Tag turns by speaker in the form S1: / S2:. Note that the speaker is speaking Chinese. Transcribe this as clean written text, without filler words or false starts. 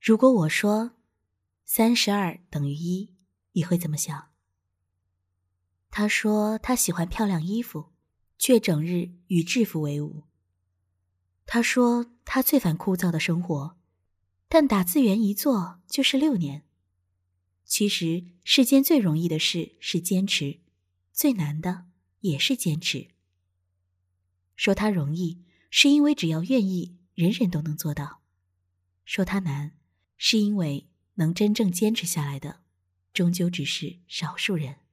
S1: 如果我说32等于1，你会怎么想？他说他喜欢漂亮衣服，却整日与制服为伍。他说他最烦枯燥的生活，但打字员一做就是6年。其实世间最容易的事是坚持，最难的也是坚持。说它容易，是因为只要愿意，人人都能做到；说它难，是因为能真正坚持下来的，终究只是少数人。